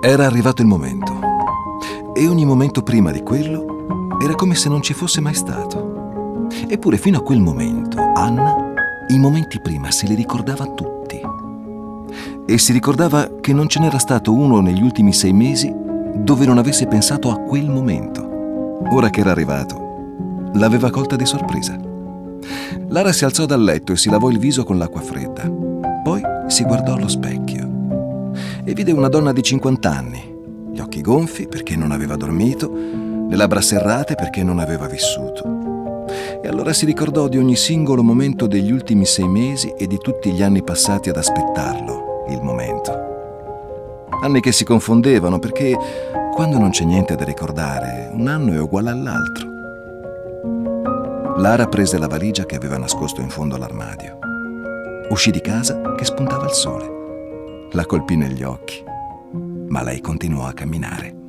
Era arrivato il momento. E ogni momento prima di quello era come se non ci fosse mai stato. Eppure fino a quel momento Anna i momenti prima se li ricordava tutti. E si ricordava che non ce n'era stato uno negli ultimi 6 mesi dove non avesse pensato a quel momento. Ora che era arrivato, l'aveva colta di sorpresa. Lara si alzò dal letto e si lavò il viso con l'acqua fredda. Poi si guardò allo specchio e vide una donna di 50 anni, gli occhi gonfi perché non aveva dormito, le labbra serrate perché non aveva vissuto. E allora si ricordò di ogni singolo momento degli ultimi 6 mesi e di tutti gli anni passati ad aspettarlo, il momento. Anni che si confondevano perché quando non c'è niente da ricordare, un anno è uguale all'altro. Lara prese la valigia che aveva nascosto in fondo all'armadio. Uscì di casa che spuntava il sole. La colpì negli occhi, ma lei continuò a camminare.